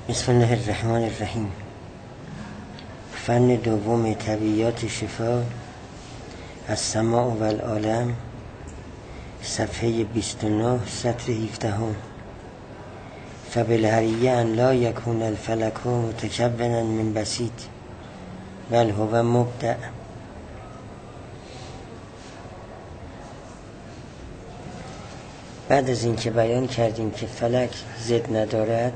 بسم الله الرحمن الرحیم. فن دوم طبیعیات شفا، السماع و العالم، صفحه 29 سطر 17. فبالحریه ان لا یکون الفلک متکونا من بسیط بل هو مبدع. بعد از اینکه بیان کردیم که فلک ضد ندارد،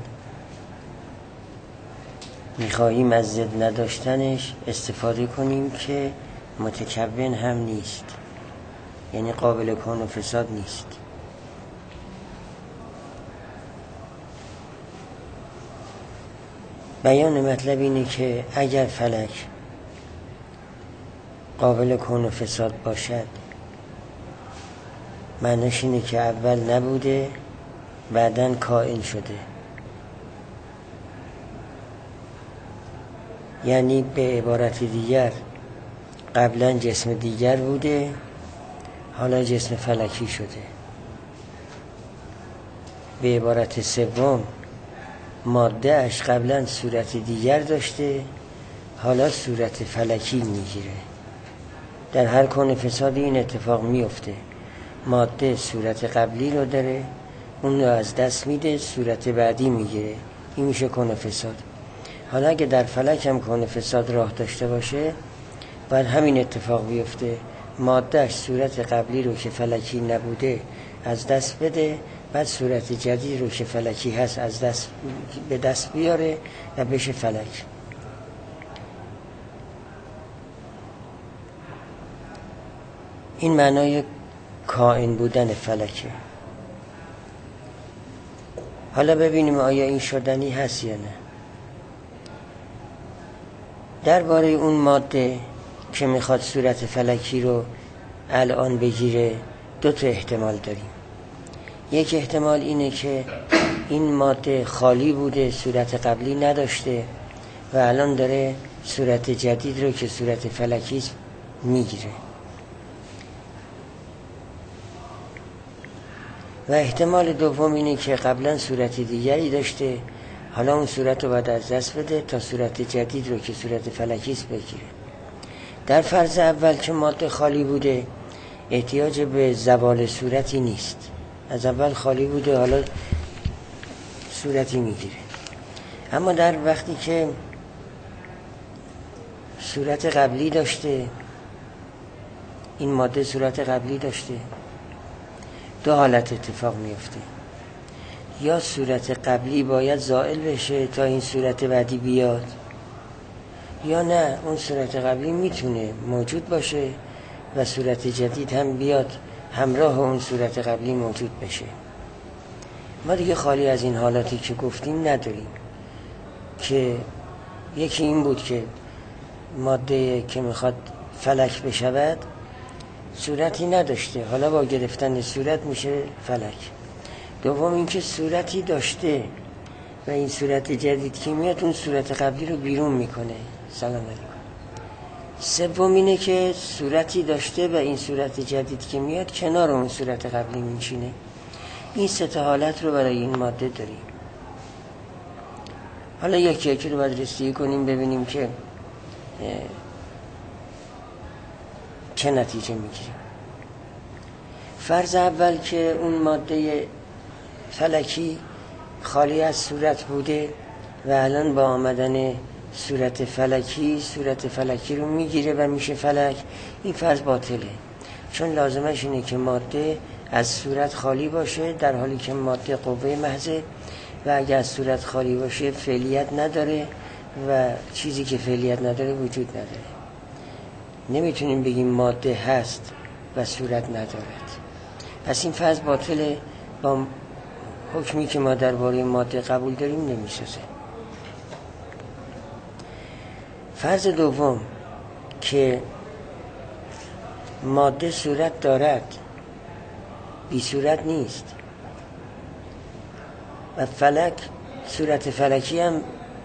میخواهیم از ضد نداشتنش استفاده کنیم که متکون هم نیست، یعنی قابل کون و فساد نیست. بیان مطلب اینه که اگر فلک قابل کون و فساد باشد، معنیش اینه که اول نبوده بعداً کائن شده، یعنی به عبارت دیگر قبلا جسم دیگر بوده، حالا جسم فلکی شده. به عبارت سوم ماده اش قبلا صورت دیگر داشته، حالا صورت فلکی میگیره. در هر کون فسادی این اتفاق میفته. ماده صورت قبلی رو داره، اون رو از دست میده، صورت بعدی میگیره. این میشه کون فساد. حالا اگه در فلک هم کون فساد راه داشته باشه، باید همین اتفاق بیفته. مادهش صورت قبلی رو که فلکی نبوده از دست بده، بعد صورت جدید رو که فلکی هست از دست به دست بیاره و بشه فلک. این معنای کائن بودن فلکه. حالا ببینیم آیا این شدنی هست یا نه. درباره اون ماده که میخواد صورت فلکی رو الان بگیره، دو تا احتمال داریم. یک احتمال اینه که این ماده خالی بوده، صورت قبلی نداشته و الان داره صورت جدید رو که صورت فلکی میگیره. و احتمال دوم اینه که قبلا صورت دیگری داشته، حالا اون صورت رو باید از دست بده تا صورت جدید رو که صورت فلکیست بگیره. در فرض اول که ماده خالی بوده، احتیاج به زوال صورتی نیست. از اول خالی بوده، حالا صورتی میگیره. اما در وقتی که صورت قبلی داشته، این ماده صورت قبلی داشته، دو حالت اتفاق میفته. یا صورت قبلی باید زائل بشه تا این صورت بعدی بیاد، یا نه، اون صورت قبلی میتونه موجود باشه و صورت جدید هم بیاد همراه اون صورت قبلی موجود بشه. ما دیگه خالی از این حالاتی که گفتیم نداریم، که یکی این بود که ماده که میخواد فلک بشود صورتی نداشته، حالا با گرفتن صورت میشه فلک. دوم اینکه صورتی داشته و این صورت جدید که میاد اون صورت قبلی رو بیرون میکنه. سلام علیکم. سوم اینه که صورتی داشته و این صورت جدید که میاد کنار اون صورت قبلی میشینه. این سه تا حالت رو برای این ماده داریم. حالا یکی یکی رو باید رسیدگی کنیم ببینیم که چه نتیجه میگیریم. فرض اول که اون ماده فلکی خالی از صورت بوده و الان با آمدن صورت فلکی رو میگیره و میشه فلک. این فرض باطله، چون لازمش اینه که ماده از صورت خالی باشه، در حالی که ماده قوه محضه و اگر از صورت خالی باشه فعلیت نداره و چیزی که فعلیت نداره وجود نداره. نمیتونیم بگیم ماده هست و صورت ندارد. پس این فرض باطله، با حکمی که ما درباره ماده قبول داریم نمیسازه. فرض دوم که ماده صورت دارد، بی صورت نیست و فلک صورت فلکی هم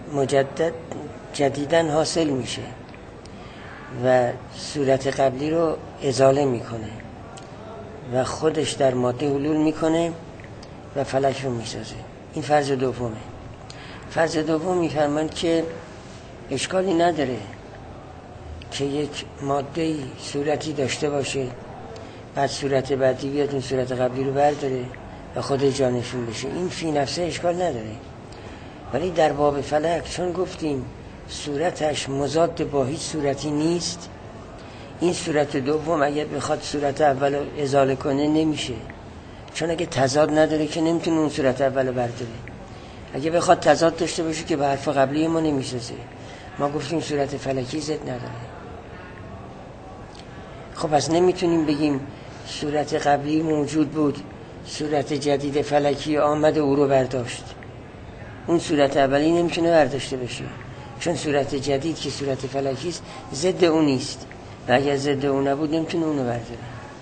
جدیدن حاصل میشه و صورت قبلی رو ازاله میکنه و خودش در ماده حلول میکنه و فلک رو میسازه. این فرض دومه. فرض دوم میفرمایند که اشکالی نداره که یک ماده صورتی داشته باشه، بعد صورت بعدی بیاد اون صورت قبلی رو برداره و خود جانشون بشه، این فی نفسه اشکال نداره. ولی در باب فلک چون گفتیم صورتش مضاد با هیچ صورتی نیست، این صورت دوم اگر بخواد صورت اول رو ازاله کنه نمیشه، چون اگه تضاد نداره که نمیتونه اون صورت اول رو برداره. اگه بخواد تضاد داشته باشه که به حرف قبلی ما نمیسازه. ما گفتیم صورت فلکی ضد نداره. خب پس نمیتونیم بگیم صورت قبلی موجود بود، صورت جدید فلکی آمد و او رو برداشت. اون صورت اولی نمیتونه برداشته بشه، چون صورت جدید که صورت فلکی است ضد اون نیست و اگر ضد اون نبود نمیتونه اونو برداره.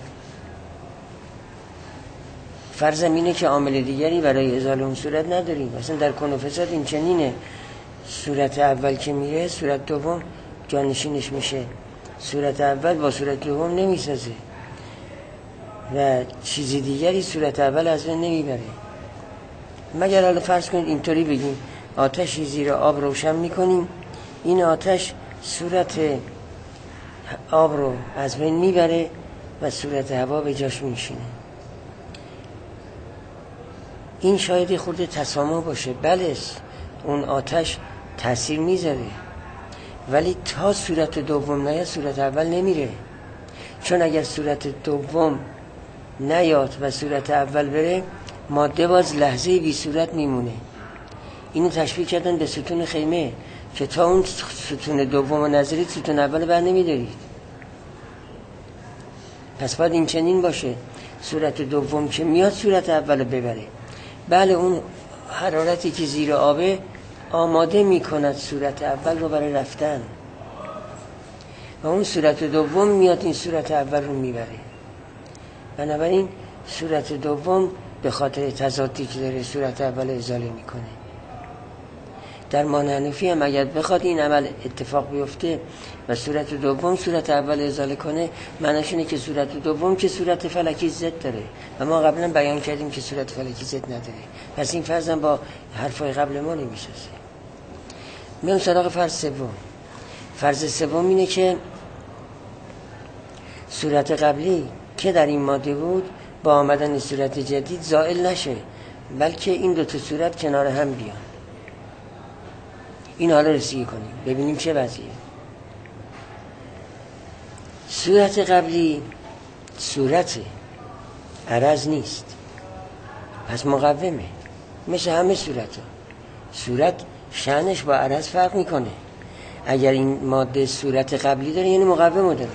فرضم اینه که عامل دیگری برای ازاله اون صورت نداریم. مثلا در کن و فساد این چنینه، صورت اول که میره صورت دوم جانشینش میشه، صورت اول با صورت دوم نمیسازه و چیزی دیگری صورت اول از بین نمیبره. مگر حالا فرض کنید اینطوری بگیم آتشی زیر آب روشن میکنیم، این آتش صورت آب رو از بین میبره و صورت هوا به جاش میشینه. این شاید خورده تسامح باشه، بله اون آتش تاثیر میذاره، ولی تا صورت دوم نیاد صورت اول نمیره، چون اگر صورت دوم نیاد و صورت اول بره ماده باز لحظه بی صورت میمونه. اینو تشبیه کردن به ستون خیمه که تا اون ستون دوم نظرید ستون اول بر نمیدارید. پس باید این چنین باشه، صورت دوم که میاد صورت اول ببره. بله اون حرارتی که زیر آبه آماده میکند صورت اول رو برای رفتن و اون صورت دوم میاد این صورت اول رو میبره. بنابراین صورت دوم به خاطر تضادی که داره صورت اول ازاله میکنه. در مانحنفی هم اگر بخواد این عمل اتفاق بیفته و صورت دوم صورت اول ازاله کنه، معناش اینه که صورت دوم که صورت فلکی ضد داره و ما قبلا بیان کردیم که صورت فلکی ضد نداره. پس این فرض هم با حرفای قبل ما نمیسازه. میام سراغ فرض سوم. فرض سوم اینه که صورت قبلی که در این ماده بود با آمدن صورت جدید زائل نشه، بلکه این دو تا صورت کنار هم بیان. این حالا رسیدگی کنیم ببینیم چه وضعیه. صورت قبلی صورت عرض نیست، پس مقومه مثل همه صورت شأنش با عرض فرق میکنه. اگر این ماده صورت قبلی داره یعنی مقومه داره.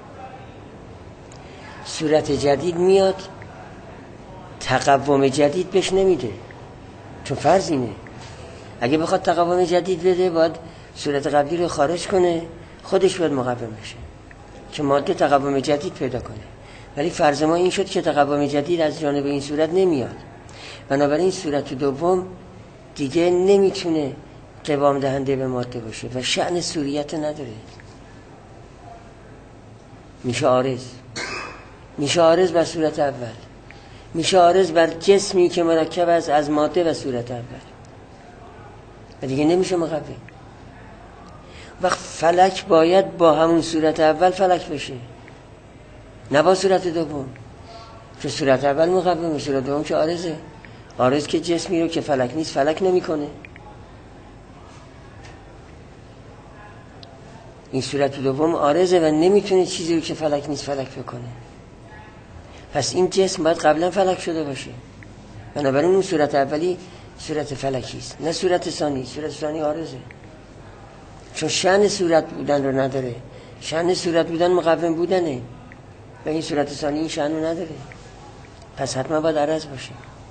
صورت جدید میاد تقوم جدید بهش نمیده، چون فرض اینه اگه بخواد تقوم جدید بده باید صورت قبلی رو خارج کنه، خودش باید مقوم بشه که ماده تقوم جدید پیدا کنه. ولی فرض ما این شد که تقوم جدید از جانب این صورت نمیاد، بنابراین صورت دوم دیگه نمیتونه قوام دهنده به ماده باشه و شأن صوریت نداره. میشه عارض بر صورت اول، میشه عارض بر جسمی که مرکب است از ماده و صورت اول و دیگه نمیشه مقوم. وقت فلک باید با همون صورت اول فلک بشه، نه با صورت دوم، چون صورت اول مقومه، صورت دوم که عارضه. عارض که جسمی رو که فلک نیست فلک نمیکنه. این صورت دوم عارضه و نمیتونه چیزی رو که فلک نیست فلک بکنه. پس این جسم باید قبلا فلک شده باشه، بنابراین اون صورت اولی صورت فلکی است، نه صورت ثانی. صورت ثانی عارضه، چون شأن صورت بودن رو نداره. شأن صورت بودن مقوم بودنه و این صورت ثانی این شأن رو نداره، پس حتما باید عرض باشه.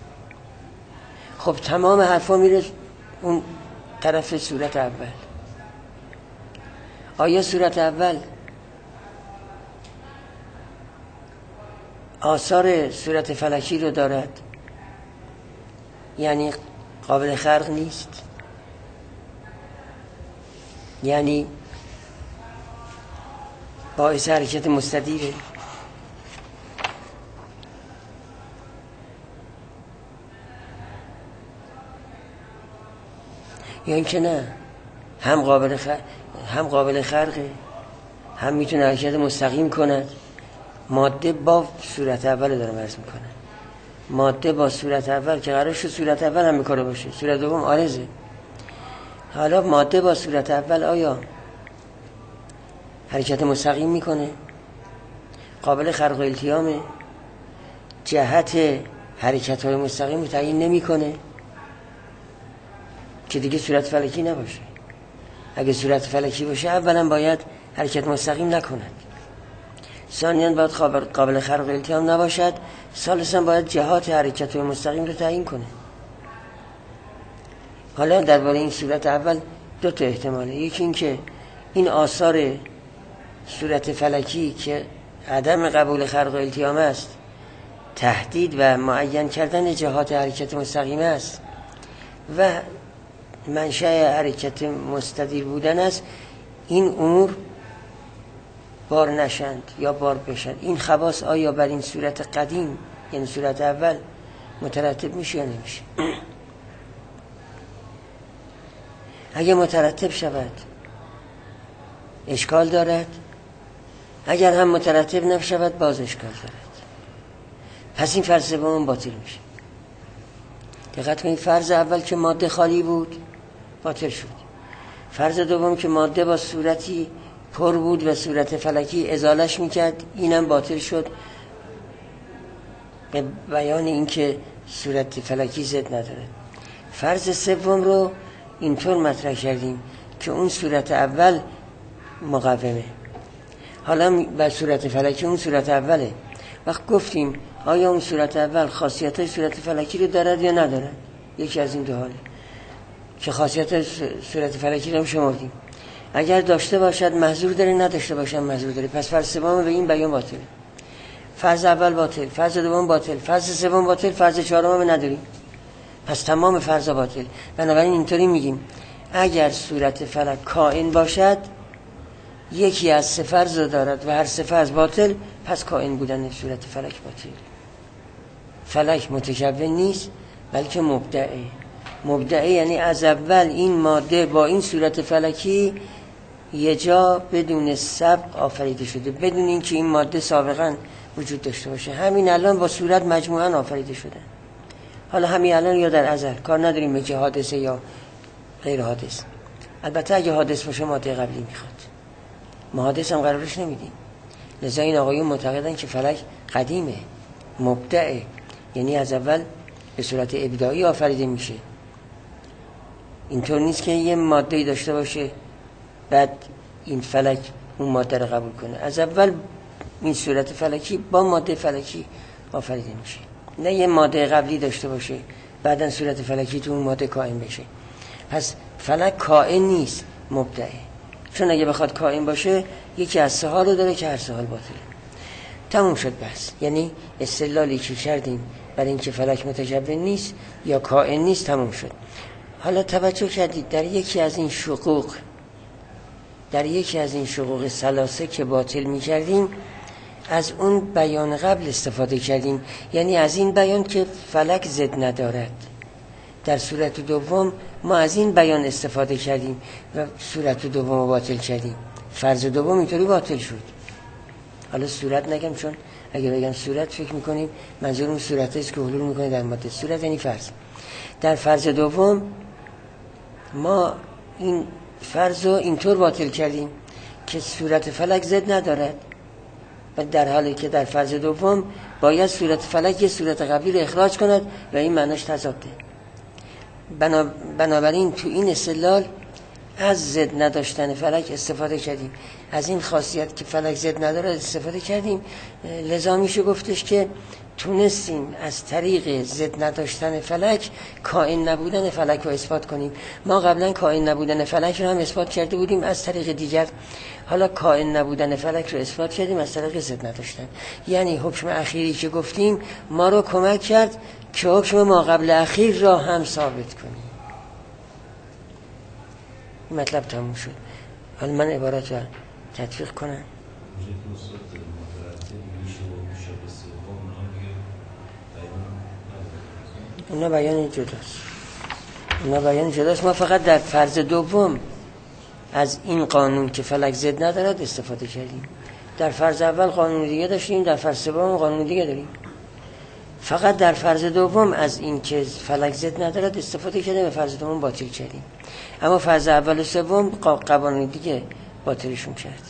خب تمام حرفا میره اون طرف صورت اول. آیا صورت اول آثار صورت فلکی رو دارد؟ یعنی قابل خرق نیست؟ یعنی باعث حرکت مستدیره؟ یا اینکه نه هم قابل خرقه، هم میتونه حرکت مستقیم کند. ماده با صورت اول دارم عرض میکنم، ماده با صورت اول که قرار شد صورت اول هم میکنه باشه، صورت دوم عارضه. حالا ماده با صورت اول آیا حرکت مستقیم میکنه؟ قابل خرق و التیامه؟ جهت حرکت های مستقیم رو تعیین نمیکنه که دیگه صورت فلکی نباشه. اگه صورت فلکی باشه اولا باید حرکت مستقیم نکند، ثانیاً باید قابل خرق و التیام نباشد، ثالثاً باید جهات حرکت های مستقیم رو تعیین کنه. حالا درباره این صورت اول دو تا احتماله. یکی این که این آثار صورت فلکی که عدم قبول خرق و التیام است، تهدید و معین کردن جهات حرکت مستقیم است و منشأ حرکت مستدیر بودن است، این امور بار نشند یا بار بشند. این خواص آیا بر این صورت قدیم یعنی صورت اول مترتب میشه یا نمیشه؟ اگه مترتب شود اشکال دارد، اگر هم مترتب نشود باز اشکال دارد. پس این فرض سوم باطل میشه. دقت کنید، فرض اول که ماده خالی بود باطل شد، فرض دوم که ماده با صورتی پر بود و صورت فلکی ازالش میکرد اینم باطل شد به بیان اینکه صورت فلکی ضد نداره. فرض سوم رو اینطور مطرح کردیم که اون صورت اول مقومه، حالا بر صورت فلکی اون صورت اوله. وقت گفتیم آیا اون صورت اول خاصیت صورت فلکی رو دارد یا ندارد؟ یکی از این دو حاله که خاصیت صورت فلکی رو هم شمردیم. اگر داشته باشد محظور داره، نداشته باشد محظور داره. پس فرض سوم به این بیان باطله. فرض اول باطل، فرض دوم باطل، فرض سوم باطل، فرض چهارم هم نداریم. پس تمام فرض باطل. بنابراین اینطوری میگیم اگر صورت فلک کائن باشد یکی از سه فرض رو دارد و هر سه فرض باطل، پس کائن بودن صورت فلک باطل. فلک متکون نیست بلکه مبدعه. مبدعه یعنی از اول این ماده با این صورت فلکی یه جا بدون سبق آفریده شده، بدون اینکه این ماده سابقا وجود داشته باشه. همین الان با صورت مجموعاً آفریده شده. حالا همین الان یا در ازل، کار نداریم به که حادثه یا غیر حادث. البته اگه حادث باشه ماده قبلی میخواد، ما حادث هم قرارش نمیدیم. لذا این آقایون معتقدن که فلک قدیمه، مبدعه، یعنی از اول به صورت ابداعی آفریده میشه. اینطور نیست که یه ماده‌ای داشته باشه بعد این فلک اون ماده رو قبول کنه. از اول این صورت فلکی با ماده فلکی آفریده میشه، نه یه ماده قبلی داشته باشه بعدن صورت فلکی تو اون ماده کائن بشه. پس فلک کائن نیست، مبدعه. چون اگه بخواد کائن باشه یکی از سه حال رو داره که هر سه حال باطله. تموم شد بس. یعنی استدلالی که کردیم برای اینکه فلک متکون نیست یا کائن نیست تموم شد. حالا توجه کردید در یکی از این شقوق ثلاثه که باطل می کردیم از اون بیان قبل استفاده کردیم، یعنی از این بیان که فلک ضد ندارد. در صورت دوم ما از این بیان استفاده کردیم و صورت دوم رو باطل کردیم. فرض دوم اینطوری باطل شد. حالا صورت نگم، چون اگه بگم صورت فکر میکنیم منظورم صورت است که حلول میکنه در ماده. صورت یعنی فرض. در فرض دوم ما این فرض رو اینطور باطل کردیم که صورت فلک ضد ندارد، و در حالی که در فرض دوم باید صورت فلک یه صورت قبلی رو اخراج کند و این معناش تضاده. بنابراین تو این استدلال از ضد نداشتن فلک استفاده کردیم، از این خاصیت که فلک ضد نداره استفاده کردیم. لذا میشه گفتش که تونستیم از طریق ضد نداشتن فلک کائن نبودن فلک رو اثبات کنیم. ما قبلا کائن نبودن فلک رو هم اثبات کرده بودیم از طریق دیگر، حالا کائن نبودن فلک رو اثبات کردیم از طریق ضد نداشتن. یعنی حکم اخیری که گفتیم ما رو کمک کرد که حکم ما قبل اخیر را هم ثابت کنیم. این مطلب تموم شد. حالا من عبارت رو تطبیق کنم. اونا بیان جداست. اونا بیان جداست. ما فقط در فرض دوم از این قانون که فلک ضد ندارد استفاده کردیم. در فرض اول قانون دیگه داشتیم، در فرض سوم قانون دیگه داریم. فقط در فرض دوم از این که فلک ضد ندارد استفاده کردیم و فرض دوم باطل کردیم. اما فرض اول و سوم قوانین دیگه باطلشون کرد.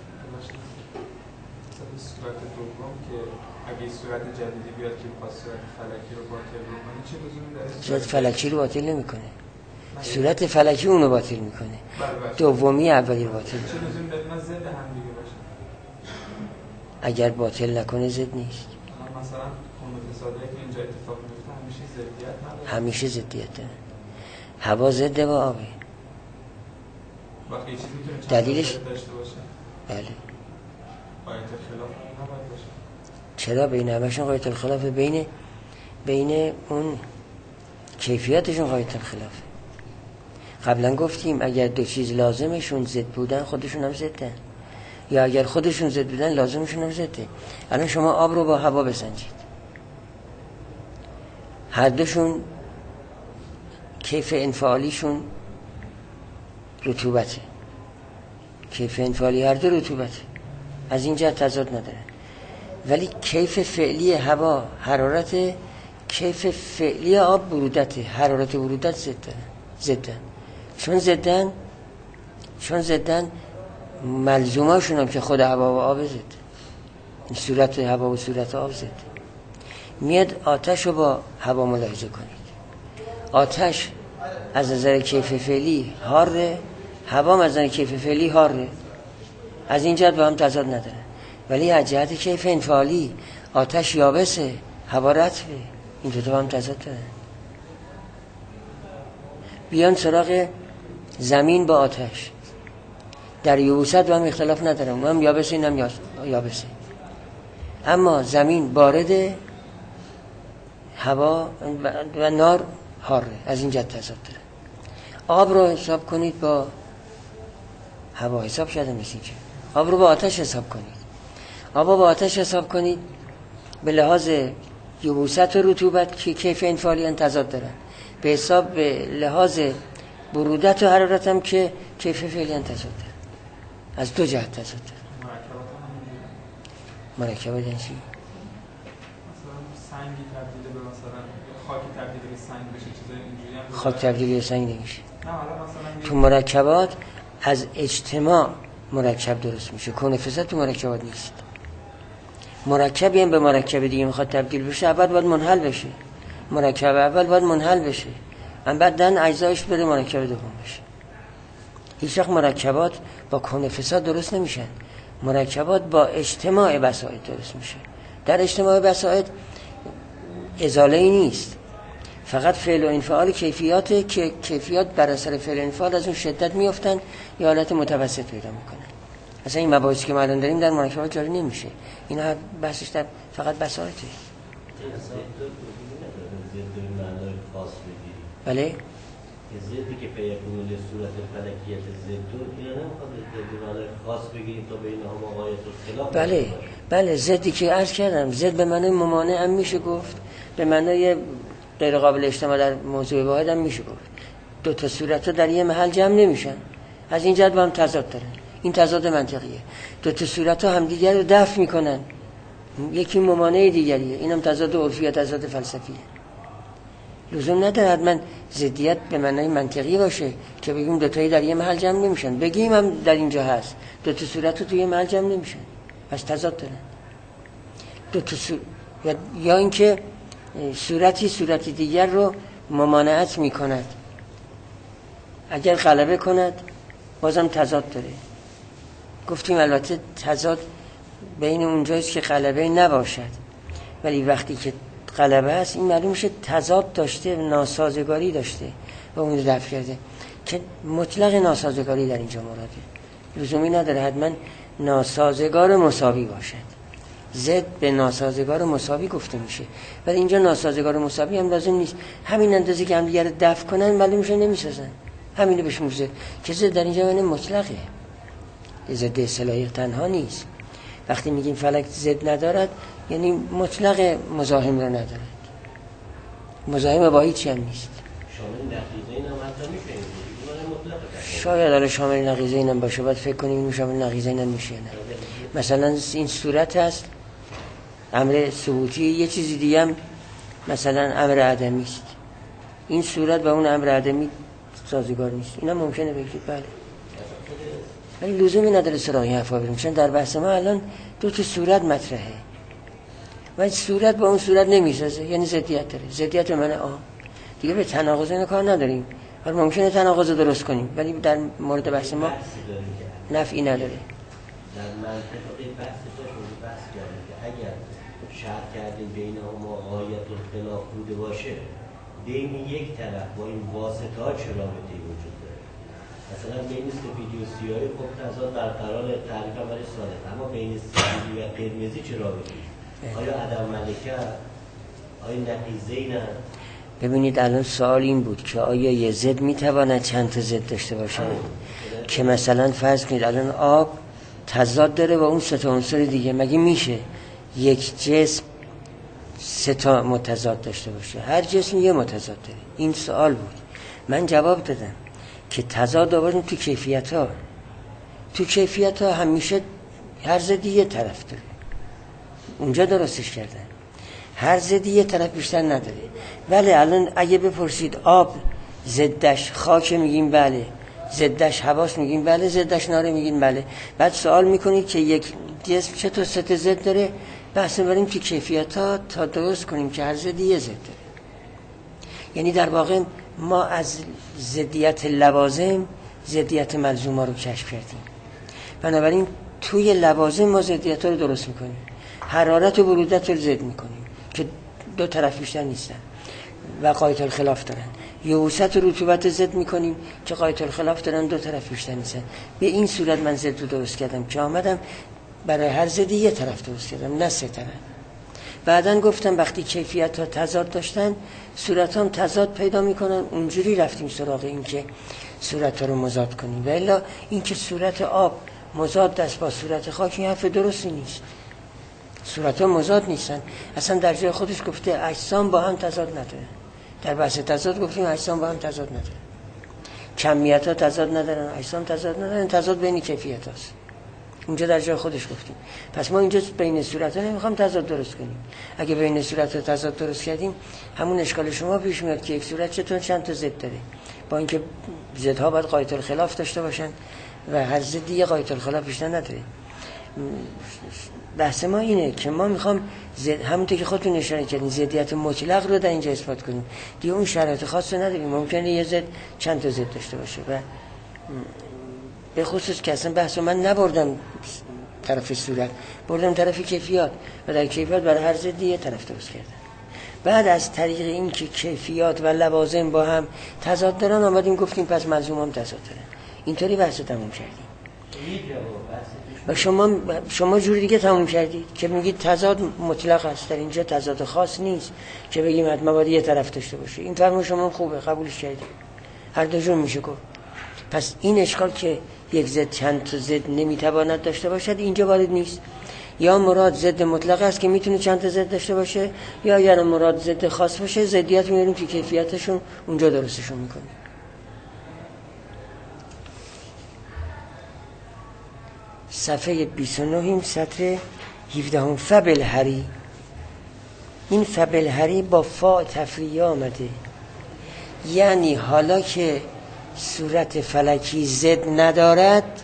صورت دوم که اگه صورت جدیدی بیاد که با صورت فلکی رو باطل بکنه چه لزومی داره؟ صورت فلکی رو باطل نمیکنه. صورت فلکی اونو باطل میکنه. دومی اولی رو باطل میکنه. چه لزومی داره من ضد هم دیگه باشه؟ اگر باطل نکنه ضد نیست. مثلا متصادره که اینجا اتفاق میفته همیشه ضدیت نداره. همیشه ضدیت داره. هوا ضد با آبه. وقتی چیزی میتونه دلیلش داشته باشه. بله. قاعده خلاف نباید باشه. چرا بین همشون قاعده الخلاف؟ بین اون کیفیتشون قاعده الخلافه. قبلا گفتیم اگر دو چیز لازمشون ضد بودن خودشون هم ضدن، یا اگر خودشون ضد بودن لازمشون هم ضده. الان شما آب رو با هوا بسنجید، هر دوشون کیف انفعالیشون رطوبته. کیف انفعالی هر دو رطوبته، از این جهت تضاد نداره. ولی کیف فعلی هوا حرارت، کیف فعلی آب برودته. حرارت و برودت ضدن. چون زدن ملزوماشون هم که خود هوا و آب زد، صورت هوا و صورت آب زد. میاد آتش رو با هوا ملاحظه کنید. آتش از نظر کیف فعلی حاره، هوا از نظر کیف فعلی حاره، از این جهت با هم تضاد نداره. ولی از جهت کیف انفعالی آتش یابسه، هوا رطبه، این دو تا با هم تضاد داره. بیان سراغ زمین با آتش، در یبوست با هم اختلاف نداره، اون هم یابسه این هم یابسه. اما زمین بارده، هوا و نار حاره، از این جهت تضاد داره. آب رو حساب کنید با هوا، حساب کرده مثل که آب رو با آتش حساب کنید. آب رو با آتش حساب کنید به لحاظ یبوست و رطوبت که کیف انفعالی تضاد دارن، به حساب به لحاظ برودت و حرارت هم که کیف فعلی تضاد دارن. از دو جهت تضاد دارن. مرکبات یعنی چی؟ مثلا سنگی تبدیل به مثلا خاکی تبدیل به سنگ بشه، چیزای اینجوری هم خاک تبدیل به سنگ نمیشه. نه حالا مثلا تو مرکبات از اجتماع مرکب درست میشه. کون فساد تو مرکبات نیست. مرکبی هم به مرکب دیگه میخواد تبدیل بشه، اول باید منحل بشه. مرکب اول باید منحل بشه، بعدن اجزایش بره مرکب دوم بشه. هیچ وقت مرکبات با کون فساد درست نمیشن. مرکبات با اجتماع بساط درست میشه. در اجتماع بساط ازاله ای نیست، فقط فعل و انفعال کیفیات که کیفیات بر اثر فعل و انفعال از اون شدت میافتن یا حالت متوسط پیدا میکنن. اصلا این مباحثی که ما الان داریم در مرکبات جاری نمیشه. اینا بحثش در فقط بساطه. بله؟ زدی که پیکون صورت فلکیت زدو اینا نمیخواد زدی معنی خاص بگیریم تا بین هم آقایت و خلاف. بله زدی که عرض کردم، زد به معنی ممانع هم میشه گفت، به معنی غیر قابل اجتماع در موضوع واحد هم میشه گفت. دو تا صورت ها در یه محل جمع نمیشن، از این جهت با هم تضاد دارن. این تضاد منطقیه. دو تا صورت ها هم دیگر رو دفع میکنن، یکی ممانع دیگریه. اینم تضاد عرفی یا تضاد فلسفیه. لزوم نداره حتما ضدیت به معنای منطقی باشه که بگیم دو تایی در یه محل جمع نمیشن. بگیم هم در اینجا هست دو تا صورت رو توی یه محل جمع نمیشن، پس تضاد دارن. دو تا یا اینکه صورتی دیگر رو ممانعت میکند، اگر غلبه کند بازم تضاد داره. گفتیم البته تضاد بین اونجاییست که غلبه نباشد، ولی وقتی که غلبه است این معلوم میشه تضاد داشته، ناسازگاری داشته و اون رو دفع کرده، که مطلق ناسازگاری در اینجا مراده. لزومی نداره حتما ناسازگار مساوی باشد. ضد به ناسازگار مساوی گفته میشه، ولی اینجا ناسازگار مساوی هم لازم نیست. همین اندازه که هم دیگر رو دفع کنن معلوم میشه نمیسازن، همینو بهش میشه که ضد در اینجا معنی مطلقه، ضد اصطلاحی تنها نیست. وقتی میگیم فلک ضد ندارد یعنی مطلق مزاحم رو ندارد، مزاحم با هیچی هم نیست. شامل نقیضین شاید حالا شامل نقیضه اینم باشه، باید فکر کنیم اینو شامل نقیضه اینم میشه نه. مثلا این صورت هست امر ثبوتی، یه چیزی دیگه هم مثلا امر عدمی است، این صورت با اون امر عدمی سازگار نیست، اینا ممکنه بگید بله، ولی لزومی نداره سراغ این حرفا بریم، چون در بحث ما الان دو تا صورت مطرحه و صورت با اون صورت نمیسازه، یعنی ضدیت داره، ضدیت من دیگه به تناقض اینو کار نداریم، ولی ممکنه تناقض درست کنیم، ولی در مورد بحث ما نفعی نداره. در منطقه بحث کردیم که اگر شرط کردیم بین هما غایت الخلاف بوده باشه، بین یک طرف با این واسطه ها چه رابطه‌ای وجود داره؟ مثلا بین سفیدی و سیاهی خب تضاد برقرار تعریف برای صالح، اما بین سفیدی و قرمزی چه رابطه‌ای؟ آیا عدم ملکه، آیا نقیضه نه؟ ببینید الان سوال این بود که آیا یه ضد میتواند چند تا ضد داشته باشه؟ که مثلا فرض کنید الان آب تضاد داره با اون سه تا عنصر دیگه، مگه میشه یک جسم سه تا متضاد داشته باشه؟ هر جسم یه متضاد داره. این سوال بود، من جواب دادم که تضاد آوردیم تو کیفیت ها، تو کیفیت ها همیشه هر ضدی یه طرف داره، اونجا درستش کردن، هر ضدی یه طرف بیشتر نداره. ولی الان اگه بپرسید آب ضدش خاک میگیم بله، ضدش هواست میگیم بله، ضدش ناره میگیم بله، بعد سوال میکنید که یک جسم چطور سه تا ضد داره، بحث بریم که کیفیت ها تا درست کنیم که هر ضدی یه ضد داره. یعنی در واقع ما از ضدیت لوازم ضدیت ملزوم ها رو کشف کردیم، بنابراین توی لوازم ما ضدیت ها رو درست میکنیم، حرارت و برودت رو ضد میکنیم که دو طرف بیشتر نیستن و قایت الخلاف دارن، یبوست و رطوبت ضد میکنیم که قایت الخلاف دارن، دو طرف بیشتر نیستن. به این صورت من ضد رو درست کردم که آمدم برای هر ضدی یه طرف درست کردم، نه سه طرف. بعدن گفتم وقتی کیفیت ها تضاد داشتن صورت هم تضاد پیدا میکنن، اونجوری رفتیم سراغ این که صورت ها رو مضاد کنیم، و الا این که صورت آب مضاد است با صورت خاک، این حرف درستی نیست. صورت ها مضاد نیستن، اصلا در جای خودش گفته اجسام با هم تضاد نداره، در بحث تضاد گفتیم اجسام با هم تضاد نداره، کمیت ها تضاد ندارن، اجسام تضاد ندارن، تضاد بین کیفیت هاست، اونجا در جای خودش گفتیم. پس ما اینجا بین صورت ها نمیخوام تضاد درست کنیم، اگه بین صورت ها تضاد درست کردیم همون اشکال شما پیش میاد که یک صورت چطور چند تا ضد داره، با اینکه ضدها باید قایت الخلاف داشته باشن و هر ضدی یه قایت الخلاف بیشتر نداره. بحث ما اینه که ما میخوام همونطور که خودتون اشاره کردین ضدیت مطلق رو در اینجا اثبات کنیم، دیگه اون شرایط خاص رو نداریم، ممکنه یه ضد چند تا ضد داشته باشه و به خصوص که اصلا بحث من نبردم طرف صورت، بردم طرف کیفیات و در کیفیات برای هر ضدی یه طرف درست کردن. بعد از طریق این که کیفیات و لوازم با هم تضاد دارن آمدیم گفتیم پس ملزوم هم تضاد دارن، اینطوری بحث رو تموم کردیم. و شما جوری دیگه تموم کردید که میگید تضاد مطلق است، در اینجا تضاد خاص نیست که بگیم حتما باید یه طرف داشته باشه. این فرم شما خوبه، قبولش کردید، هر دو جور میشه گفت. پس این اشکال که یک ضد چند تا ضد نمیتواند داشته باشد اینجا وارد نیست. یا مراد ضد مطلق است که میتونه چند تا ضد داشته باشه، یا اگر مراد ضد خاص باشه ضدیت میاریم که کیفیتشون اونجا درستشون میکنیم. صفحه 29 سطر 17 فبالهری. این فبالهری با فا تفریعی آمده، یعنی حالا که صورت فلکی ضد ندارد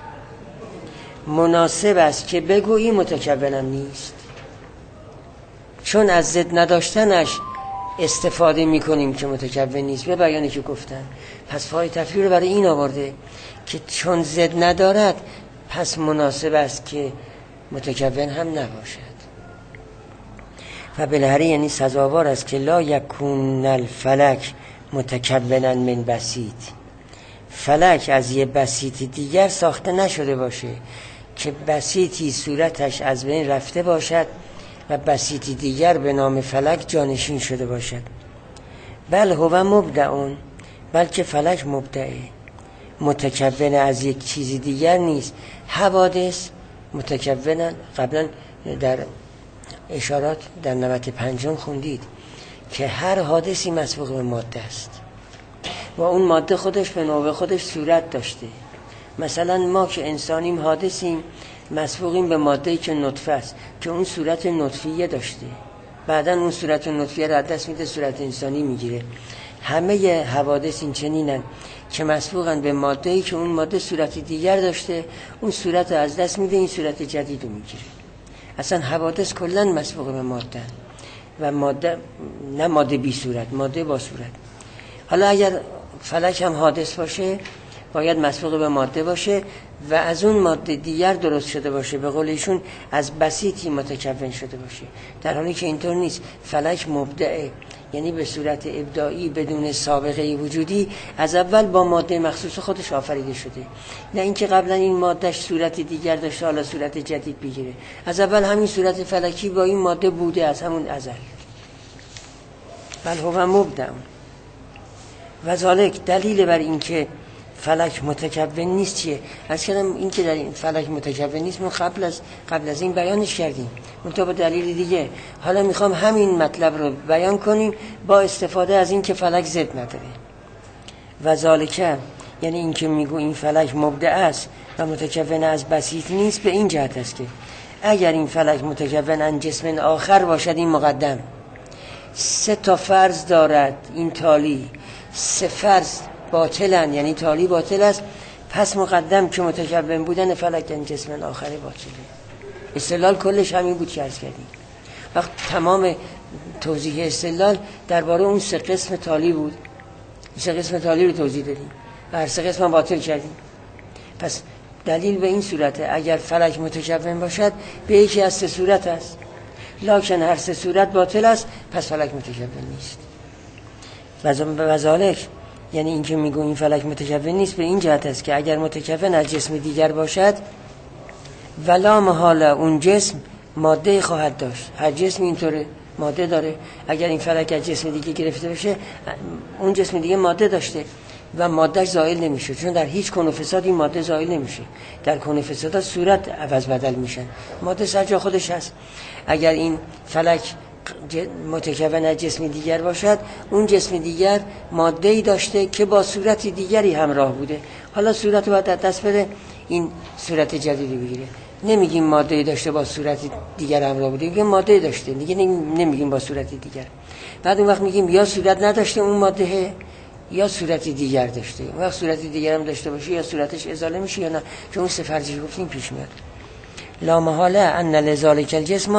مناسب است که بگویی متکونم نیست، چون از ضد نداشتنش استفاده میکنیم که متکون نیست، به بیانی که گفتن. پس فای تفریعی رو برای این آورده که چون ضد ندارد پس مناسب است که متکون هم نباشد. فبالهری یعنی سزاوار است که لا یکون الفلک متکونا من بسیط، فلک از یه بسیط دیگر ساخته نشده باشه که بسیطی صورتش از بین رفته باشد و بسیطی دیگر به نام فلک جانشین شده باشد. بل هو مبدعون، بلکه فلک مبدعه، متکون از یک چیزی دیگر نیست. حوادث متکونن، قبلا در اشارات در 95 خوندید که هر حادثی مسبوق به ماده است و اون ماده خودش به نوبه خودش صورت داشته. مثلا ما که انسانیم حادثیم، مسبوقیم به ماده‌ای که نطفه است که اون صورت نطفیه داشته، بعداً اون صورت نطفیه را از دست میده، صورت انسانی میگیره. همه حوادث این چنینن که مسبوقن به ماده‌ای که اون ماده صورت دیگر داشته، اون صورت رو از دست میده، این صورت جدید رو میگیره. اصلا حوادث کلاً مسبوق به ماده و ماده نه ماده بی صورت، ماده با صورت. حالا اگر فلک هم حادث باشه باید مسبوق به ماده باشه و از اون ماده دیگر درست شده باشه، به قول ایشون از بسیطی متکون شده باشه، در حالی که اینطور نیست. فلک مبدعه، یعنی به صورت ابداعی بدون سابقه وجودی از اول با ماده مخصوص خودش آفریده شده، نه اینکه قبلا این مادهش صورت دیگر داشته حالا صورت جدید بگیره. از اول همین صورت فلکی با این ماده بوده از همون ازل. بل هو مبدع و ذالک دلیل بر این که فلک متکون نیست چیه؟ از کردم این که در این فلک متکون نیست ما قبل از این بیانش کردیم، منتها با دلیل دیگه. حالا میخوام همین مطلب رو بیان کنیم با استفاده از این که فلک ضد نداره. و ذالک یعنی این که میگو این فلک مبدع است و متکون از بسیط نیست، به این جهت است که اگر این فلک متکون از جسم آخر باشد، این مقدم 3 فرض دارد، این تالی 3 فرض باطلن، یعنی تالی باطل است، پس مقدم که متکون بودن فلک ان جسم آخره باطله. استدلال کلش همین بود که عرض کردیم. وقت تمام توضیح استدلال درباره اون 3 قسم تالی بود. 3 قسم تالی رو توضیح دادیم و هر 3 قسم باطل کردیم. پس دلیل به این صورته اگر فلک متکون باشد به یکی از 3 صورت است، لکن هر 3 صورت باطل است، پس فلک متکون نیست. و ذالک یعنی این که میگو این فلک متکون نیست به این جهت است که اگر متکون از جسم دیگر باشد ولا محاله اون جسم ماده خواهد داشت. هر جسم اینطوره، ماده داره. اگر این فلک از جسم دیگه گرفته بشه، اون جسم دیگه ماده داشته و مادهش زائل نمیشه، چون در هیچ کون و فساد این ماده زائل نمیشه. در کون و فساد صورت عوض بدل میشن، ماده سر جا خودش هست. اگر این فلک متکون از جسم دیگر باشد، اون جسم دیگر ماده‌ای داشته که با صورت دیگری همراه بوده، حالا صورت رو باید دست بده این صورت جدیدی بگیره. نمیگیم ماده‌ای داشته با صورت دیگر همراه بوده، میگیم ماده‌ای داشته، دیگه نمیگیم با صورت دیگر. بعد اون وقت میگیم یا صورت نداشته اون ماده یا صورت دیگر داشته. اون وقت صورت دیگر هم داشته باشه یا صورتش ازاله میشه یا نه، چون اون 3 فرضی گفتیم پیش میاد. لا محاله ان لذالک الجسم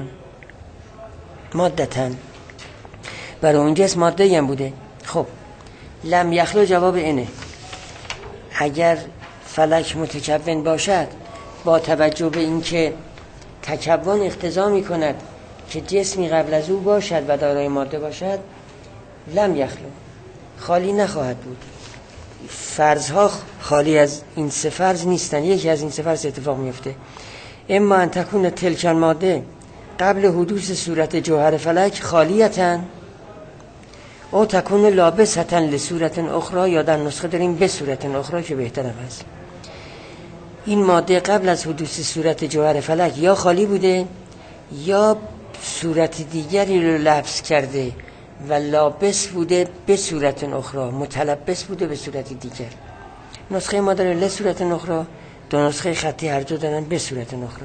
مادتن، برای اون جسم ماده هم بوده. خب لم یخلو جواب اینه، اگر فلک متکون باشد با توجه به این که تکون اقتضا می کند که جسمی قبل از او باشد و دارای ماده باشد، لم یخلو خالی نخواهد بود. فرضها خالی از این 3 فرض نیستن. یکی از این 3 فرض اتفاق میفته، اما ان تکون تلک الماده قبل حدوث صورت جوهر فلک خالیتن او تکون لابستن لصورت اخرى، یا در نسخه داریم به صورت اخرى که بهترم هست. این ماده قبل از حدوث صورت جوهر فلک یا خالی بوده یا صورت دیگری رو لبس کرده و لابس بوده به صورت اخرى، متلبس بوده به صورت دیگر. نسخه ما داره لصورت اخرى، 2 نسخه خطی هر دو دارن به صورت اخرى.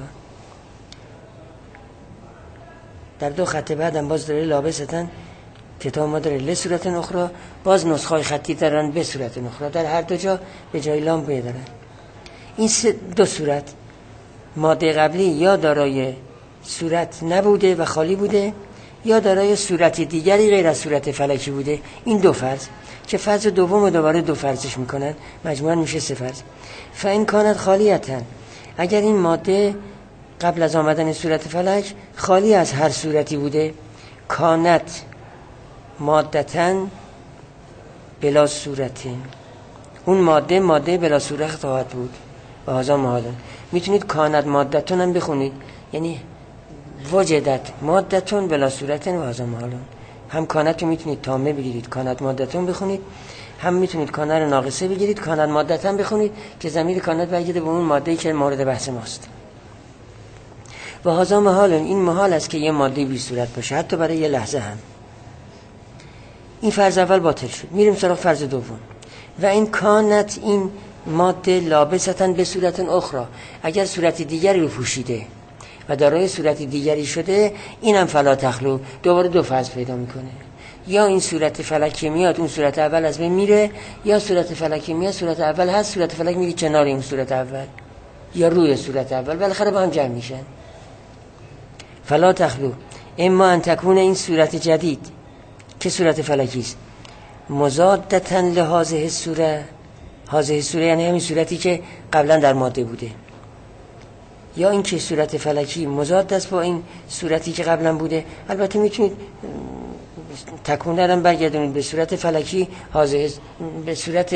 در 2 خط بعدم باز داره لابستن، کتاب ما داره لصورت اخرى، باز نسخه خطی دارن به صورت اخرى. در هر دو جا به جای لام دارن. این 2 صورت ماده قبلی یا دارای صورت نبوده و خالی بوده یا دارای صورت دیگری غیر از صورت فلکی بوده. این 2 فرض که فرض دوم دوباره 2 فرضش میکنن، مجموعاً میشه 3 فرض. فإن کانت خالیتن، اگر این ماده قبل از آمدن صورت فلک خالی از هر صورتی بوده، کانت مادتن بلا صورتین، اون ماده بلا صورت خواهد بود. و هذا محاله. میتونید کانت مادتون هم بخونید، یعنی وجدت مادتون بلا صورتین و هذا محاله. هم کانت رو میتونید تامه بگیرید کانت مادتون بخونید، هم میتونید کانت رو ناقصه بگیرید کانت مادتن بخونید که ضمیر کانت برگرده به اون ماده‌ای که مورد بحث ماست. و هذا محال، این محال است که یه ماده بی صورت باشه حتی برای یه لحظه هم. این فرض اول باطل شد. میریم سراغ فرض دوم. و این کانت، این ماده لابستن به صورت اخرى، اگر صورت دیگری رو پوشیده و دارای صورت دیگری شده، اینم فلا تخلو، دوباره دو فاز پیدا میکنه. یا این صورت فلکی میاد، اون صورت اول از بین میره، یا صورت فلکی میاد، صورت اول هست، صورت فلک میگه کنار این صورت اول یا روی صورت اول، بالاخره با هم جمع میشن. فلا تخلو اما ان تکون، این صورت جدید که صورت فلکی است، مضادتا لهذه الصوره، هذه الصوره یعنی همین صورتی که قبلا در ماده بوده، یا این که صورت فلکی مضاد است با این صورتی که قبلا بوده. البته میتونید تکون هم برگردونید به صورت فلکی، به صورت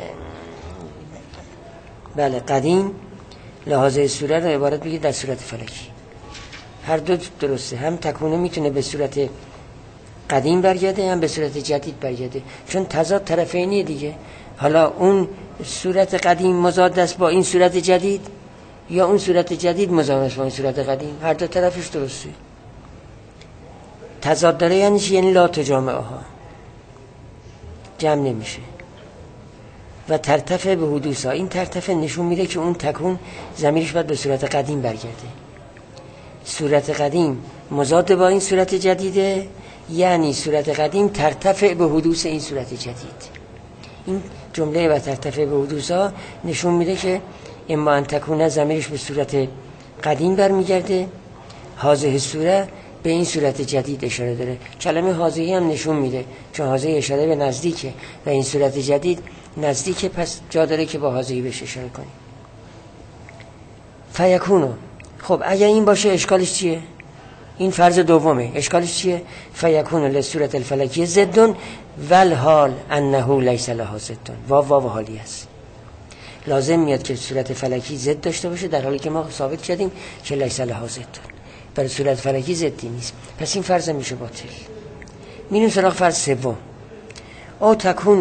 بله قدیم، لحاظه صوره رو عبارت بگید در صورت فلکی. هر دو درسته، هم تکونه میتونه به صورت قدیم برگرده، هم به صورت جدید برگرده، چون تضاد طرفینیه دیگه. حالا اون صورت قدیم مضاد است با این صورت جدید، یا اون صورت جدید مضاد است با این صورت قدیم، هر دو طرفش درسته. تضاد داره یعنی چی؟ یعنی لا تجامعها، جمع نمیشه. و ترتفع به حدوثها، این ترتفع نشون میده که اون تکون ضمیرش باید به صورت قدیم برگرده. صورت قدیم مضاد با این صورت جدیده، یعنی صورت قدیم ترتفع به حدوث این صورت جدید. این جمله و ترتفع به حدوثها نشون میده که اما ان تکون ضمیرش به صورت قدیم برمیگرده، هذه الصوره به این صورت جدید اشاره داره. کلمه هذه هم نشون میده، چون هذه اشاره به نزدیکه و این صورت جدید نزدیکه، پس جا داره که با هذه بهش اشاره کنیم. فیکونو، خب اگر این باشه اشکالش چیه؟ این فرض دومه، اشکالش چیه؟ فیکونو لصورت الفلکی ضد والحال انه لیس لها ضد. واو حالی است، لازم میاد که صورت فلکی ضد داشته باشه، در حالی که ما ثابت کردیم که لیس لها ضد، برای صورت فلکی ضدی نیست. پس این فرض میشه باطل. میریم سراغ فرض سوم. او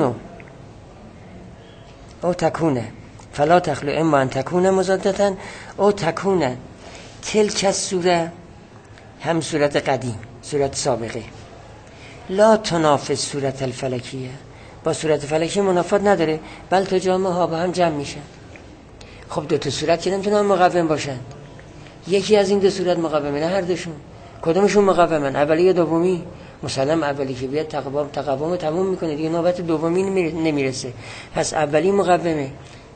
تکونه فلا تخلو اما ان تکونه مضادتن، او تکونه تلک الصوره، هم صورت قدیم، صورت سابقه، لا تنافس صورت الفلکیه، با صورت فلکی منافات نداره، بل تجامعها با هم جمع میشن. خب دو تا صورت که نمیتونن مقوم باشن، یکی از این دو صورت مقومه، نه هر دوشون. کدومشون مقومن؟ اولی یا دومی؟ مسلم اولی که بیاد تقوم تموم میکنه دیگه، نوبت دومی نمیرسه. پس اولی مقومه.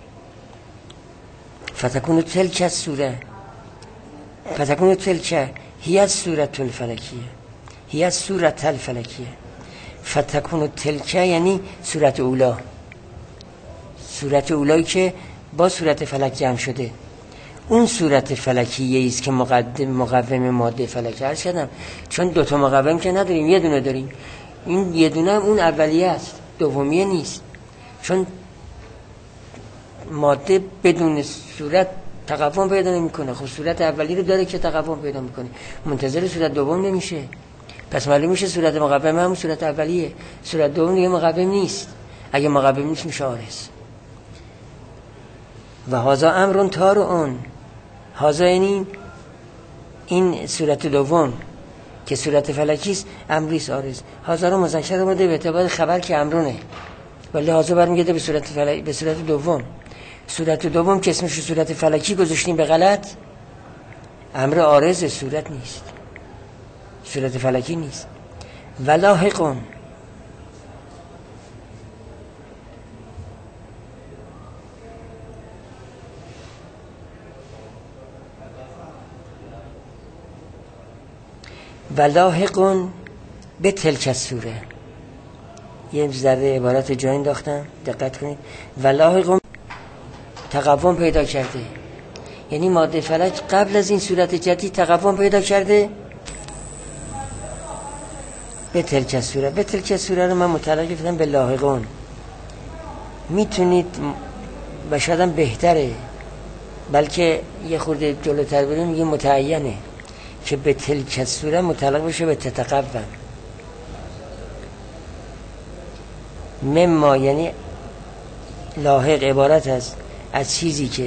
فتکون تلک الصوره، فتکون تلک هی الصورت الفلکیه، هی الصورت الفلکیه. فتکون تلک یعنی صورت اولا، صورت اولایی که با صورت فلک جمع شده. اون صورت فلکیه است که مقوم ماده فلکی. عرض کردم چون دوتا مقوم که نداریم، یه دونه داریم. این یه دونه اون اولیه است، دومیه نیست، چون ماده بدون صورت تقوم پیدا نمیکنه. خب صورت اولی رو داره که تقوم پیدا میکنه، منتظر صورت دوم نمیشه. پس معلوم میشه صورت مقوم هم صورت اولیه، صورت دوم دیگه مقوم نیست. اگه مقوم نیست میشه عارض. و هذا امر طارئ، هذا یعنی این صورت دوم که صورت فلکی است، امری است عارض. هذا رو مذکر اومده به اعتبار خبر که امرونه، ولی هذا برمیگرده به صورت به صورت دوم. صورت دوم که اسمش صورت فلکی گذاشتیم به غلط، امر عارض، صورت نیست، صورت فلکی نیست. ولاحقون، ولاحقون به تلک الصوره، یه ذره عبارت جا انداختم، دقت کنید. ولاحقون تقوم پیدا کرده، یعنی ماده فلک قبل از این صورت جدید تقوم پیدا کرده به تلک الصوره. به تلک الصوره رو من مطلق کردم به لاحقون. میتونید و شایدم بهتره، بلکه یه خورده جلوتر بریم میگه متعینه که به تلک الصوره مطلق بشه به تتقوم. مما یعنی لاحق عبارت است از چیزی که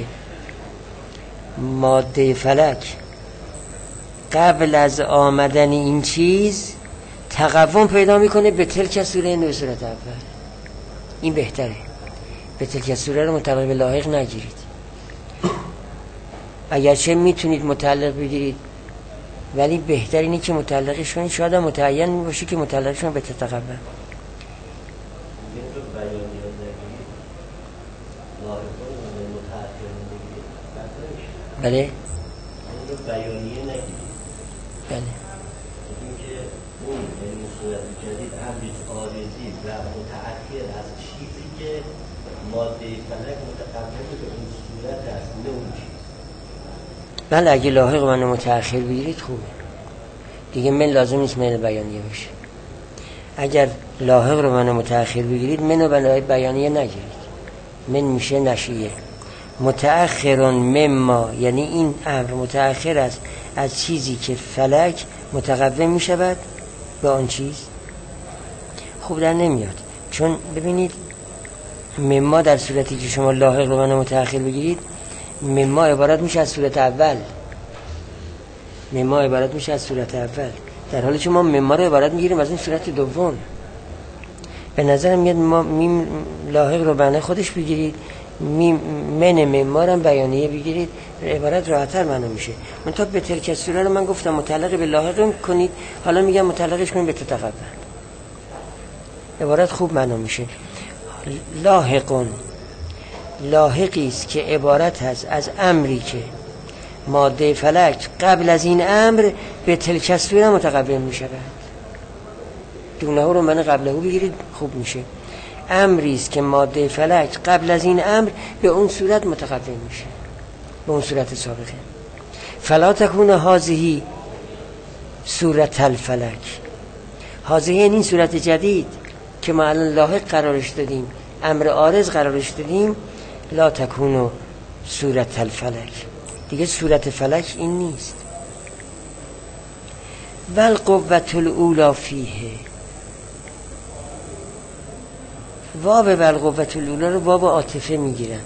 ماده فلک قبل از آمدن این چیز تقوم پیدا میکنه به تلک سوره نو صورت اول. این بهتره. به تلک سوره رو متعلق به لاحق نگیرید، اگرچه میتونید متعلق بگیرید ولی بهتر اینه که متعلقش کنید، شاید هم متعین باشه که متعلقش کنید به تقوم. بله بیانیه نگیرید. بله اینکه اون یعنی صورت جدید امری عارضی و متأخر از چیزی که ماده فلک متقبل به اون صورت است، نه اون چیز. بله اگه لاحق من متأخر بگیرید خوبه دیگه، من لازم نیست من بیانیه بشه. اگر لاحق رو من متأخر بگیرید منو بنای بیانیه نگیرید، من میشه نشیه. متأخرون مما یعنی این امر متأخر است از چیزی که فلک متقوم می شود به آن چیز. خوب در نمیاد، چون ببینید مما در صورتی که شما لاحق رو من متأخر بگیرید، مما عبارت میشه از صورت اول، مما عبارت میشه از صورت اول، در حالی که ما مما رو عبارت میگیریم از این صورت دوم. به نظرم میاد ما میم لاحق رو بنای خودش بگیرید، من ممارم بیانیه بگیرید، عبارت راحتر معنا میشه. من تا به تلک سوره رو من گفتم متعلق به لاحق کنید، حالا میگم متعلقش کنید به تقوم. عبارت خوب معنا میشه. لاحقون لاحقی است که عبارت هست از امری که ماده فلک قبل از این امر به تلک سوره متقوم میشود. دونه ها رو من قبله بگیرید خوب میشه. امری است که ماده فلک قبل از این امر به اون صورت متقوم میشه، به اون صورت سابقه. فلا تکون هذه صورت الفلک، هذه یعنی این صورت جدید که ما الان لاحق قرارش دادیم، امر عارض قرارش دادیم. لا تکون صورت الفلک، دیگه صورت فلک این نیست. والقوة الاولی فیه، واب والقوة الاولی رو واب عاطفه میگیرن،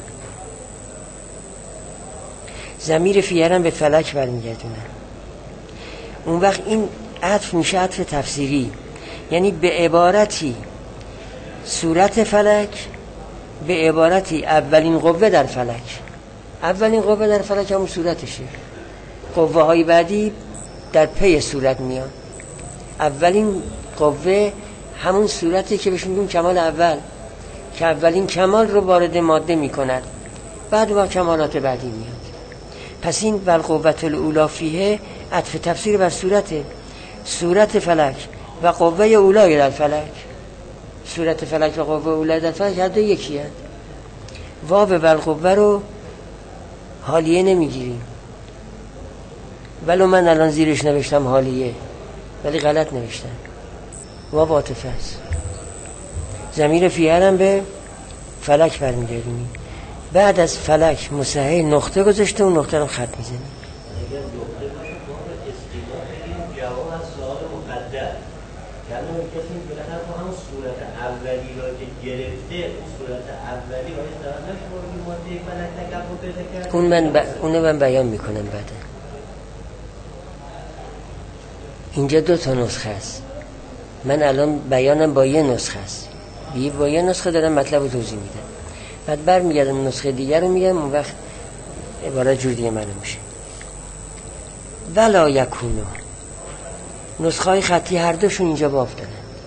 ضمیر فیرن به فلک برمیگردونن. اون وقت این عطف میشه عطف تفسیری، یعنی به عبارتی صورت فلک، به عبارتی اولین قوه در فلک. اولین قوه در فلک همون صورتشه، قوه های بعدی در پی صورت میان. اولین قوه همون صورتی که بهش میگیم کمال اول، که اولین کمال رو وارد ماده میکند، بعد با کمالات بعدی میاد. پس این والقوة الاولی فیه عطف تفسیر بر صورته، صورت فلک و قوه اولی در فلک. صورت فلک و قوه اولی در فلک هر دو یکی هست. واو والقوه رو حالیه نمیگیریم، ولو من الان زیرش نوشتم حالیه ولی غلط نوشتم، واو عاطفه است. ضمیر فیهرم به فلک برمیگردیم. بعد از فلک مسهل نقطه گذاشته، اون نقطه رو خط میزنیم. اگر نقطه باشه باید استیلا بگیریم جواب از سوال مقدر، کلمه کسی بالاخره تو همون صورت اولی را که گرفته، اون صورت اولی باید درنش باید ماده فلک تکبر پیدا کرد. اونو من بیان میکنم بعدا. اینجا 2 تا نسخه است، من الان بیانم با یه نسخه است، با یه نسخه دارم مطلب رو توضیح میدم، بعد برمیگردم نسخه دیگر رو میگم، اون وقت عبارت جور دیگه معلوم میشه. ولا یکونو، نسخه های خطی هر دوشون اینجا باب دارن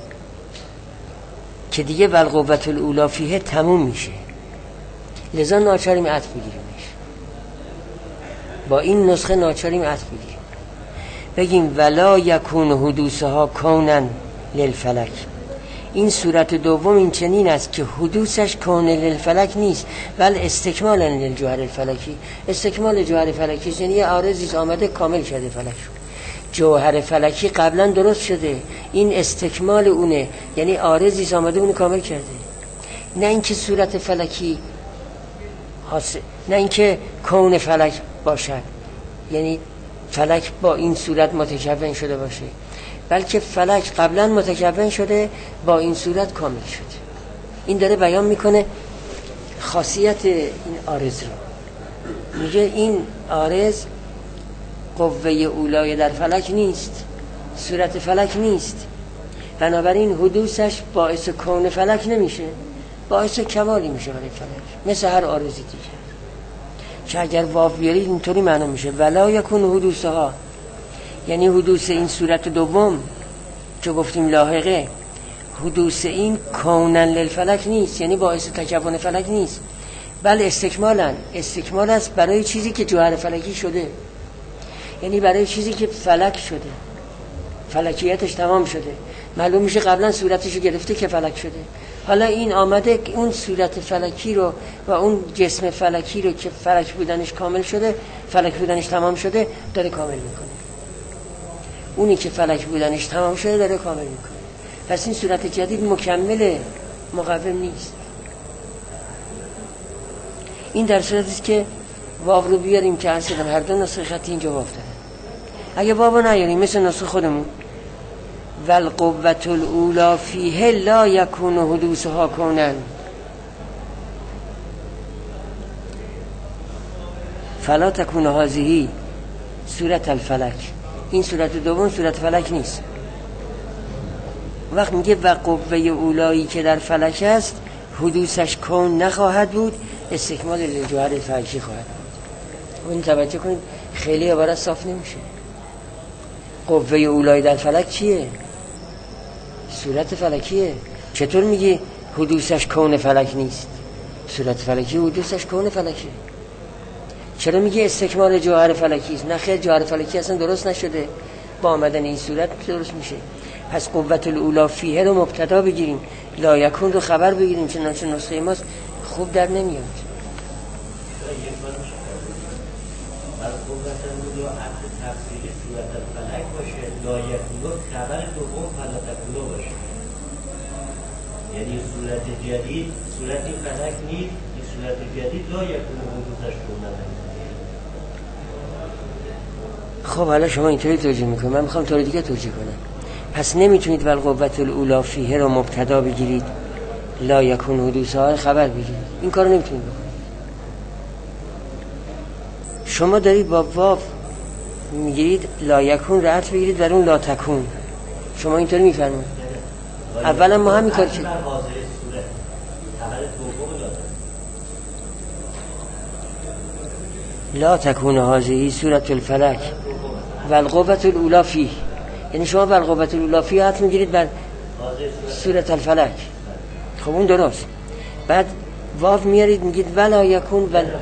که دیگه والقوة الاولی فیه تموم میشه، لذا ناچاریم عطف بگیریمش. با این نسخه ناچاریم عطف بگیریم، بگیم ولا یکون حدوثها کونن للفلک. این صورت دوم این چنین است که حدوثش کون للفلک نیست، بل استکمال للجوهر الفلکی. استکمال جوهر فلکی یعنی عارضی آمده کامل شده فلک شد. جوهر فلکی قبلا درست شده، این استکمال اونه، یعنی عارضی آمده اون کامل کرده. نه اینکه صورت فلکی حاصل، نه اینکه کون فلک باشد، یعنی فلک با این صورت متکون شده باشه، بلکه فلک قبلا متکون شده با این صورت کامل شده. این داره بیان میکنه خاصیت این عارض رو. میگه این عارض قوه اولای در فلک نیست، صورت فلک نیست، بنابراین حدوثش باعث کون فلک نمیشه، باعث کمالی میشه برای فلک، مثل هر عارضی دیگه که اگر واو بیارید اینطوری معنا میشه ولا یکون حدوثها، یعنی حدوث این صورت دوم که گفتیم لاحقه، حدوث این کونن للفلک نیست، یعنی باعث تکون فلک نیست، بل استکمال است برای چیزی که جوهر فلکی شده، یعنی برای چیزی که فلک شده، فلکیتش تمام شده، معلوم میشه قبلا صورتشو گرفته که فلک شده، حالا این آمده اون صورت فلکی رو و اون جسم فلکی رو که فلک بودنش کامل شده، فلک بودنش تمام شده داره کامل میکنه، اونی که فلک بودنش تمام شده داره کامل میکنه. پس این صورت جدید مکمل مقوم نیست. این در صورتی است که واو رو بیاریم که عرض کردم هر دو نسخه خطی اینجا واو داره. اگه واو نیاریم مثل نسخه خودمون والقوة الاولی فیه لا یکون حدوثها کونن فلا تکون هذه صورت الفلک، این صورت دوم صورت فلک نیست. وقت میگه و قوه اولایی که در فلک است حدوثش کون نخواهد بود، استکمال جوهر فلکی خواهد بود. این توجه کنید خیلی عبارت صاف نمیشه. قوه اولایی در فلک چیه؟ صورت فلکیه. چطور میگی حدوثش کون فلک نیست؟ صورت فلکی حدوثش کون فلکیه. چرا میگه استکمال جوهر فلکی است؟ نه خیر، جوهر فلکی اصلا درست نشده، با آمدن این صورت درست میشه. پس قوة الاولی فیه رو مبتدا بگیریم، لا یکون رو خبر بگیریم، چنانچه نسخه ماست خوب در نمیاد. قوة الاولی عطف تفسیری صورت الفلک باشه، لا یکون خبر دوم فلا تکون باشه، یعنی صورت جدید صورت فلک نیست، این صورت جدید لا یکون حدوثش کون نمیشه. خب حالا شما اینطوری توجیه میکنید، من میخوام طور دیگه توجیه کنم. پس نمیتونید والقوة الاولی فیه رو مبتدا بگیرید، لا یکون حدوثها خبر بگیرید، این کارو نمیتونید بکنید. شما دارید با واو میگیرید لا یکون رو عطف بگیرید در اون لا تکون، شما اینطوری میفرمایید. اولا ما همین کار چید لا تکون هذه صورت الفلک والقوة الاولی فیه، یعنی شما بر قوة الاولی فیه عطف میگیرید بر صورت الفلک. خب اون درست. بعد واو میارید میگید ولا یکون لا یکون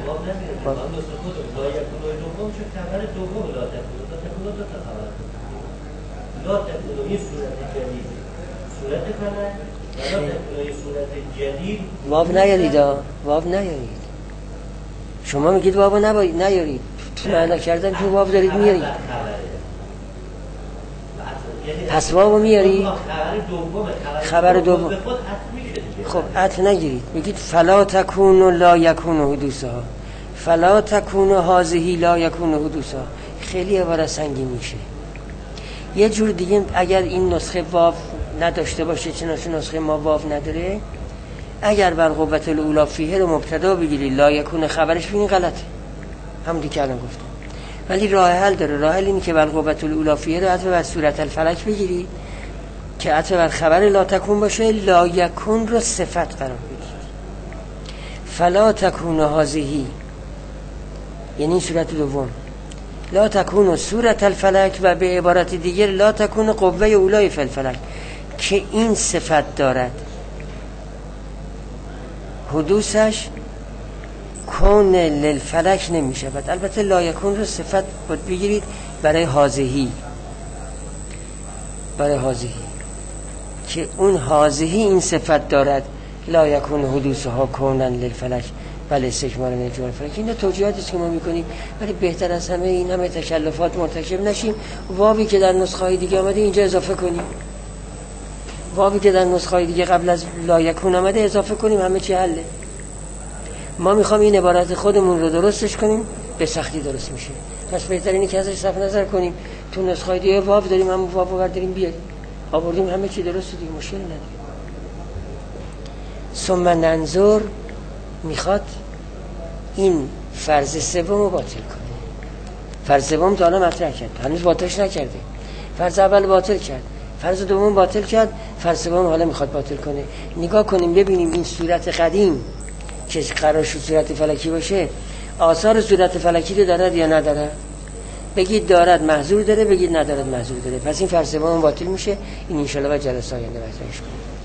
این صورت جدید صورت فلک لا تکون این صورت جدید واو نیارید، واو نیارید. شما میگید واو نیارید، معنا کردن که واو دارید میارید، پس واو میاری خبر دوم خب عطف نگیرید، میگید فلا تکون لا یکون حدوثها، فلا تکون هذه لا یکون حدوثها. خیلی عبارت سنگین میشه. یه جور دیگه اگر این نسخه واو نداشته باشه، چنانچه نسخه ما واو نداره، اگر بر قوة الاولی فیه رو مبتدا بگیری لا یکون خبرش بگین غلطه، هم دیگه الان گفتم. ولی راه حل داره. راه حل اینه که بر قوة الاولی فیه رو عطف بر صورت الفلک بگیری که عطف بر خبر لا تکون باشه، لا یکون رو صفت قرار بگیری. فلا تکون هذه، یعنی صورت دوم، لا تکون صورت الفلک، و به عبارت دیگر لا تکون قوه اولای فی الفلک، که این صفت دارد، حدوثش کون للفلک نمی شود. البته لا یکون رو صفت باید بگیرید برای هازهی، برای هازهی که اون هازهی این صفت دارد، لا یکون حدوثها کونن للفلک بله استکمال جوهر فلک. این توجیهاتی که ما میکنیم، ولی بهتر از همه این همه تکلفات مرتکب نشیم. واوی که در نسخه های دیگه آمده اینجا اضافه کنیم، واوی که در نسخه های دیگه قبل از لا یکون آمده اضافه کنیم، همه چی حله. ما میخوام این عبارت خودمون رو درستش کنیم، به سختی درست میشه. پس بهتر اینه که ازش صرف نظر کنیم. تو نسخه های دیگه واو داریم، همون واو رو برداریم بیاریم، آوردیم، همه چی درسته دیگه، مشکلی نداره. ثم ننظر میخواد این فرض سوم رو باطل کنه. فرض سوم تا حالا مطرح کرد، هنوز باطلش نکرده. فرض اول باطل کرد، فرض دوم باطل کرد، فرض سوم حالا میخواد باطل کنه. نگاه کنیم ببینیم این صورت قدیم که قرار شد صورت فلکی باشه آثار صورت فلکی رو دارد یا ندارد. بگید دارد محظور داره، بگید ندارد محظور داره. پس این فرض سوم باطل میشه. این انشالله با جلسه آینده مطرحش کنیم.